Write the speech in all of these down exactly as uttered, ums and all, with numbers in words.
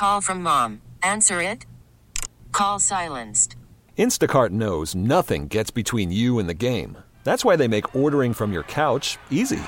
Call from mom. Answer it. Call silenced. Instacart knows nothing gets between you and the game. That's why they make ordering from your couch easy.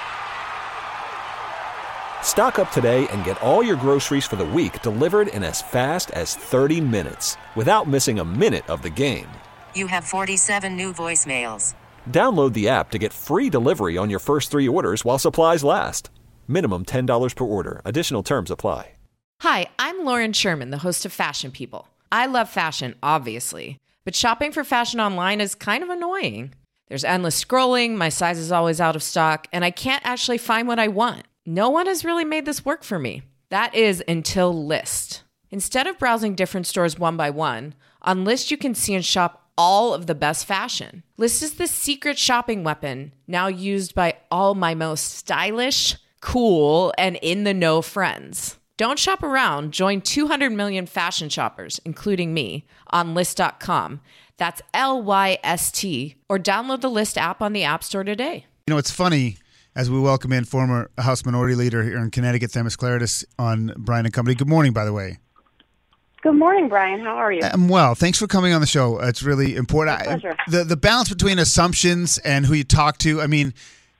Stock up today and get all your groceries for the week delivered in as fast as thirty minutes without missing a minute of the game. You have forty-seven new voicemails. Download the app to get free delivery on your first three orders while supplies last. Minimum ten dollars per order. Additional terms apply. Hi, I'm Lauren Sherman, the host of Fashion People. I love fashion, obviously, but shopping for fashion online is kind of annoying. There's endless scrolling, my size is always out of stock, and I can't actually find what I want. No one has really made this work for me. That is until Lyst. Instead of browsing different stores one by one, on Lyst you can see and shop all of the best fashion. Lyst is the secret shopping weapon now used by all my most stylish, cool, and in-the-know friends. Don't shop around. Join two hundred million fashion shoppers, including me, on Lyst dot com. That's L Y S T. Or download the Lyst app on the App Store today. You know, it's funny, as we welcome in former House Minority Leader here in Connecticut, Themis Klarides, on Brian and Company. Good morning, by the way. Good morning, Brian. How are you? I'm well. Thanks for coming on the show. It's really important. My pleasure. I, the, the balance between assumptions and who you talk to, I mean,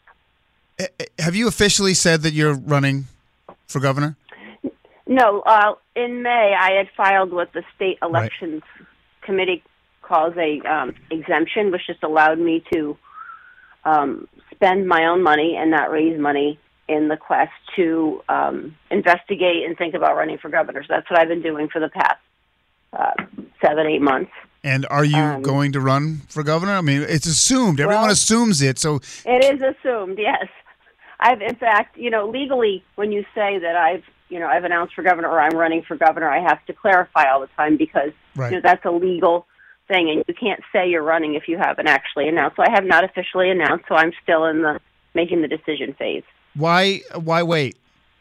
have you officially said that you're running for governor? No. Uh, in May, I had filed what the state elections right. committee calls a um, exemption, which just allowed me to um, spend my own money and not raise money in the quest to um, investigate and think about running for governor. So that's what I've been doing for the past uh, seven, eight months. And are you um, going to run for governor? I mean, it's assumed. Everyone well, assumes it. So it is assumed, yes. I've, in fact, you know, legally, when you say that I've, you know, I've announced for governor or I'm running for governor, I have to clarify all the time because right. you know, that's a legal thing, and you can't say you're running if you haven't actually announced. So I have not officially announced, so I'm still in the making the decision phase. Why? Why wait?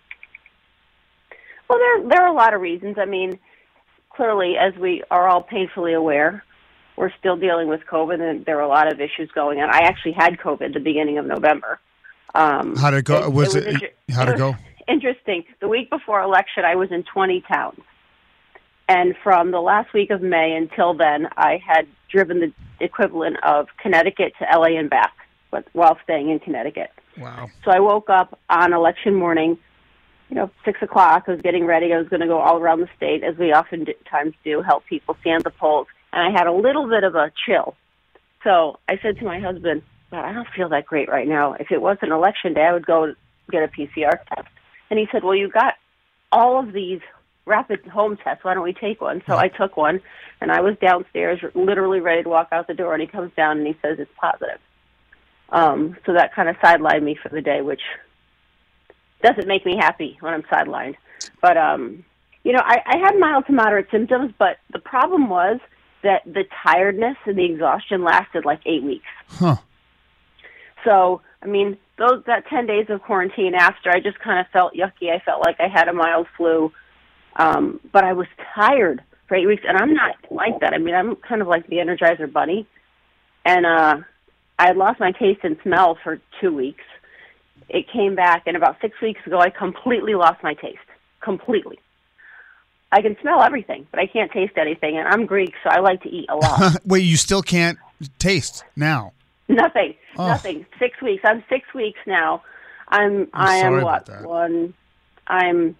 Well, there there are a lot of reasons. I mean, clearly, as we are all painfully aware, we're still dealing with COVID, and there are a lot of issues going on. I actually had COVID at the beginning of November. Um, how did it go? It, was it, it? was it how did it go? Interesting. The week before election, I was in twenty towns. And from the last week of May until then, I had driven the equivalent of Connecticut to L A and back but while staying in Connecticut. Wow. So I woke up on election morning, you know, six o'clock. I was getting ready. I was going to go all around the state, as we oftentimes do, help people stand the polls. And I had a little bit of a chill. So I said to my husband, well, I don't feel that great right now. If it wasn't election day, I would go get a P C R test. And he said, well, you got all of these rapid home tests. Why don't we take one? So I took one, and I was downstairs literally ready to walk out the door, and he comes down and he says it's positive. Um, so that kind of sidelined me for the day, which doesn't make me happy when I'm sidelined. But, um, you know, I, I had mild to moderate symptoms, but the problem was that the tiredness and the exhaustion lasted like eight weeks. Huh. So, I mean, those that ten days of quarantine after, I just kind of felt yucky. I felt like I had a mild flu. Um, but I was tired for eight weeks, and I'm not like that. I mean, I'm kind of like the Energizer Bunny. And uh, I had lost my taste and smell for two weeks. It came back, and about six weeks ago, I completely lost my taste. Completely. I can smell everything, but I can't taste anything, and I'm Greek, so I like to eat a lot. Wait, you still can't taste now? Nothing. Oh. Nothing. Six weeks. I'm six weeks now. I'm, I'm I am sorry what? about that. One, I'm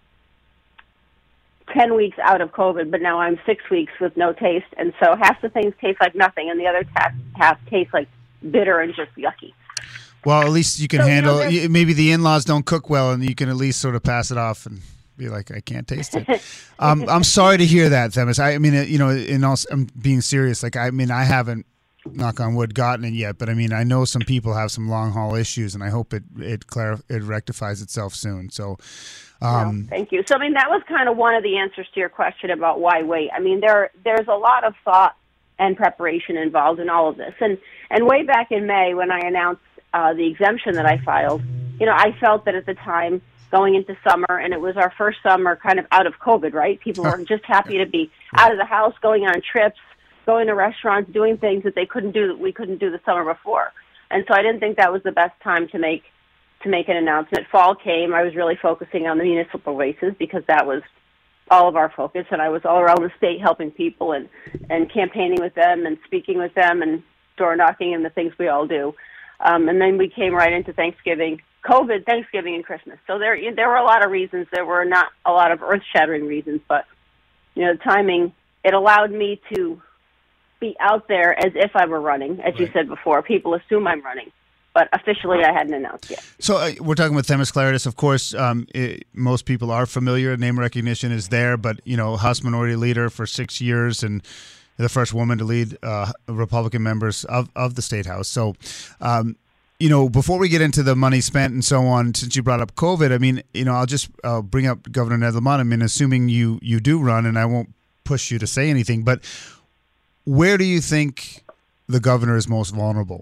ten weeks out of COVID, but now I'm six weeks with no taste, and so half the things taste like nothing, and the other half, half taste like bitter and just yucky. Well, at least you can So, you handle. know, y maybe the in-laws don't cook well, and you can at least sort of pass it off and be like, "I can't taste it." um, I'm sorry to hear that, Themis. I, I mean, you know, in all, I'm being serious. Like, I mean, I haven't, knock on wood, gotten it yet, but I mean, I know some people have some long haul issues, and I hope it it clar- it rectifies itself soon. So. Um, no, thank you. So, I mean, that was kind of one of the answers to your question about why wait. I mean, there there's a lot of thought and preparation involved in all of this. And and way back in May, when I announced uh, the exemption that I filed, you know, I felt that at the time, going into summer, and it was our first summer kind of out of COVID, right? People were just happy to be out of the house, going on trips, going to restaurants, doing things that they couldn't do that we couldn't do the summer before. And so I didn't think that was the best time to make to make an announcement. Fall came. I was really focusing on the municipal races because that was all of our focus, and I was all around the state helping people and, and campaigning with them and speaking with them and door knocking and the things we all do. Um, and then we came right into Thanksgiving, COVID, Thanksgiving, and Christmas. So there there were a lot of reasons. There were not a lot of earth-shattering reasons, but, you know, the timing, it allowed me to be out there as if I were running. As right. you said before, people assume I'm running. But officially, I hadn't announced yet. So uh, we're talking with Themis Klarides. Of course, um, it, most people are familiar. Name recognition is there. But, you know, House Minority Leader for six years and the first woman to lead uh, Republican members of, of the State House. So, um, you know, before we get into the money spent and so on, since you brought up COVID, I mean, you know, I'll just uh, bring up Governor Ned Lamont. I mean, assuming you, you do run, and I won't push you to say anything, but where do you think the governor is most vulnerable?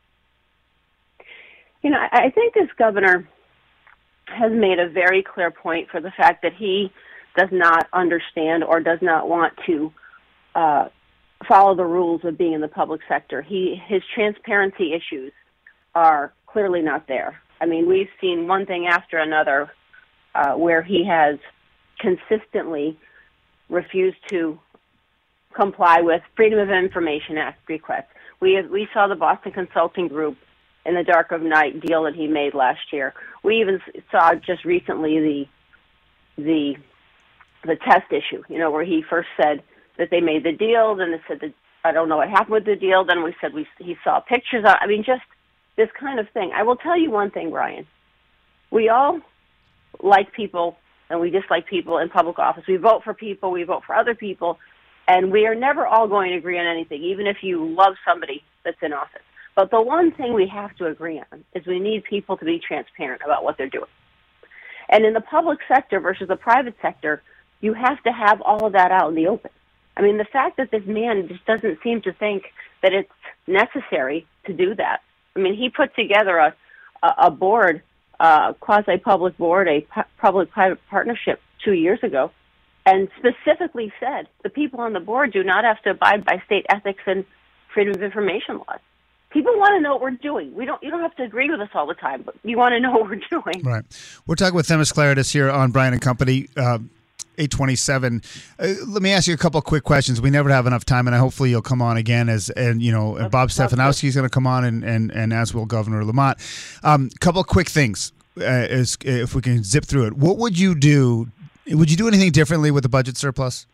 You know, I think this governor has made a very clear point for the fact that he does not understand or does not want to uh, follow the rules of being in the public sector. He his transparency issues are clearly not there. I mean, we've seen one thing after another uh, where he has consistently refused to comply with Freedom of Information Act requests. We have, we saw the Boston Consulting Group in the dark of night deal that he made last year. We even saw just recently the the the test issue, you know, where he first said that they made the deal, then they said that I don't know what happened with the deal, then we said we he saw pictures of, I mean, just this kind of thing. I will tell you one thing, Brian. We all like people and we dislike people in public office. We vote for people, we vote for other people, and we are never all going to agree on anything, even if you love somebody that's in office. But the one thing we have to agree on is we need people to be transparent about what they're doing. And in the public sector versus the private sector, you have to have all of that out in the open. I mean, the fact that this man just doesn't seem to think that it's necessary to do that. I mean, he put together a, a board, a quasi-public board, a public-private partnership two years ago, and specifically said the people on the board do not have to abide by state ethics and freedom of information laws. People want to know what we're doing. We don't. You don't have to agree with us all the time, but you want to know what we're doing. Right. We're talking with Themis Klarides here on Brian and Company, uh, eight twenty-seven. Uh, let me ask you a couple of quick questions. We never have enough time, and I hopefully you'll come on again. As and you know, and Bob Stefanowski is going to come on, and, and, and as will Governor Lamont. A um, couple of quick things, uh, is, if we can zip through it. What would you do? Would you do anything differently with the budget surplus?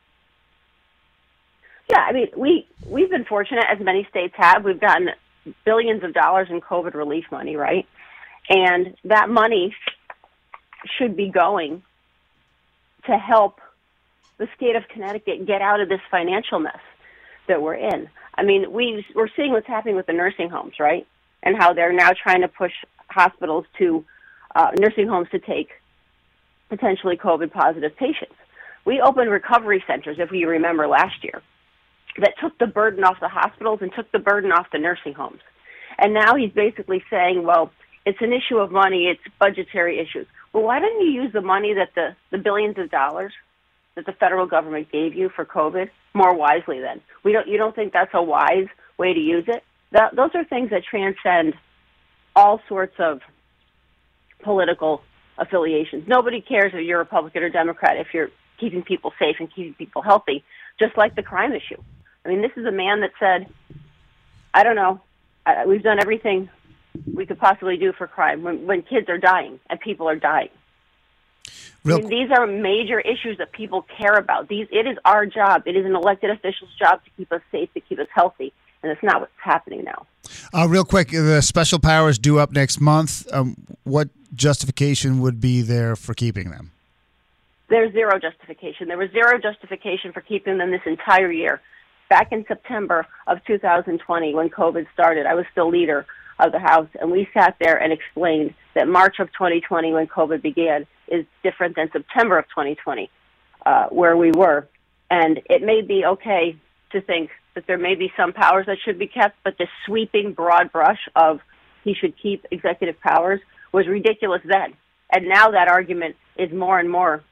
Yeah, I mean, we, we've been fortunate, as many states have. We've gotten billions of dollars in COVID relief money, right? And that money should be going to help the state of Connecticut get out of this financial mess that we're in. I mean, we, we're seeing what's happening with the nursing homes, right? And how they're now trying to push hospitals to, uh, nursing homes to take potentially COVID-positive patients. We opened recovery centers, if you remember, last year, that took the burden off the hospitals and took the burden off the nursing homes. And now he's basically saying, well, it's an issue of money, it's budgetary issues. Well, why don't you use the money that the, the billions of dollars that the federal government gave you for COVID more wisely then? We don't, you don't think that's a wise way to use it? That, those are things that transcend all sorts of political affiliations. Nobody cares if you're Republican or Democrat if you're keeping people safe and keeping people healthy, just like the crime issue. I mean, this is a man that said, I don't know, uh, we've done everything we could possibly do for crime when, when kids are dying and people are dying. Real I mean, these are major issues that people care about. These, it is our job. It is an elected official's job to keep us safe, to keep us healthy, and it's not what's happening now. Uh, real quick, the special powers due up next month. Um, what justification would be there for keeping them? There's zero justification. There was zero justification for keeping them this entire year. Back in September of two thousand twenty, when COVID started, I was still leader of the House, and we sat there and explained that March of twenty twenty, when COVID began, is different than September of twenty twenty, uh, where we were. And it may be okay to think that there may be some powers that should be kept, but the sweeping broad brush of he should keep executive powers was ridiculous then. And now that argument is more and more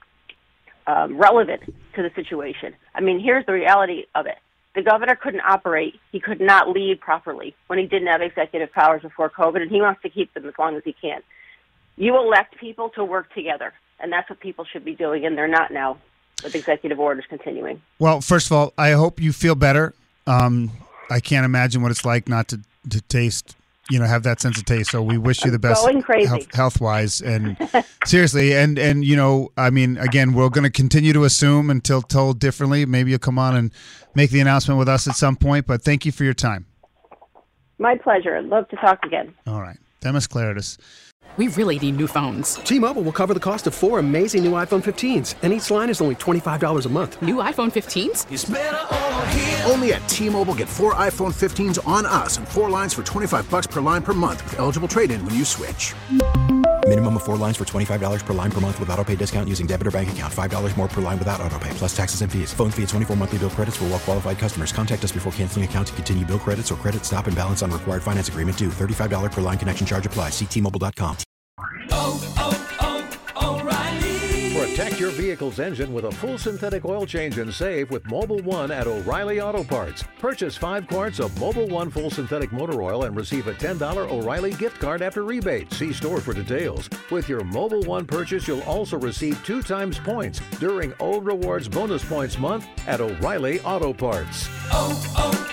Um, relevant to the situation. I mean, here's the reality of it. The governor couldn't operate. He could not lead properly when he didn't have executive powers before COVID, and he wants to keep them as long as he can. You elect people to work together. And that's what people should be doing, and they're not now with executive orders continuing. Well, first of all, I hope you feel better. Um, I can't imagine what it's like not to, to taste, you know, have that sense of taste. So we wish you the best going crazy. health, health-wise. And seriously, and, and, you know, I mean, again, we're going to continue to assume until told differently. Maybe you'll come on and make the announcement with us at some point. But thank you for your time. My pleasure. I'd love to talk again. All right. Themis Klarides. We really need new phones. T-Mobile will cover the cost of four amazing new iPhone fifteens, and each line is only twenty-five dollars a month. New iPhone fifteens? It's better over here. Only at T-Mobile, get four iPhone fifteens on us and four lines for twenty-five dollars per line per month with eligible trade-in when you switch. Minimum of four lines for twenty-five dollars per line per month with autopay discount using debit or bank account. five dollars more per line without autopay, plus taxes and fees. Phone fee at twenty-four monthly bill credits for well-qualified customers. Contact us before canceling account to continue bill credits or credit stop and balance on required finance agreement due. thirty-five dollars per line connection charge applies. See T Mobile dot com. Oh, oh, oh, O'Reilly. Protect your vehicle's engine with a full synthetic oil change and save with Mobil one at O'Reilly Auto Parts. Purchase five quarts of Mobil one full synthetic motor oil and receive a ten dollars O'Reilly gift card after rebate. See store for details. With your Mobil one purchase, you'll also receive two times points during O Rewards Bonus Points Month at O'Reilly Auto Parts. Oh,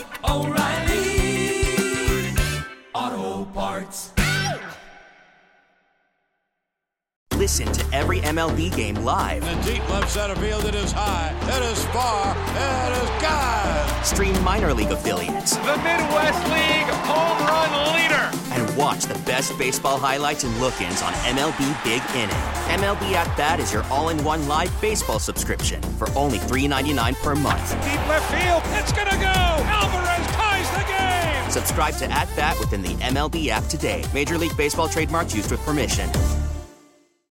oh, oh, O'Reilly Auto Parts. Listen to every M L B game live. In the deep left center field, it is high, it is far, it is gone. Stream minor league affiliates. The Midwest League home run leader. And watch the best baseball highlights and look-ins on M L B Big Inning. M L B At Bat is your all-in-one live baseball subscription for only three ninety-nine per month. Deep left field, it's gonna go. Alvarez ties the game. Subscribe to At Bat within the M L B app today. Major League Baseball trademarks used with permission.